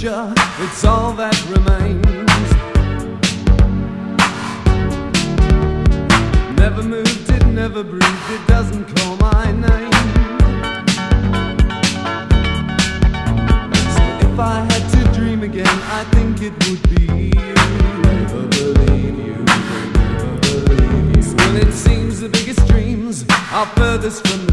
future, it's all that remains. Never moved, it never breathed, it doesn't call my name. So if I had to dream again, I think it would be you. Never believe you, never believe you. When it seems the biggest dreams are furthest from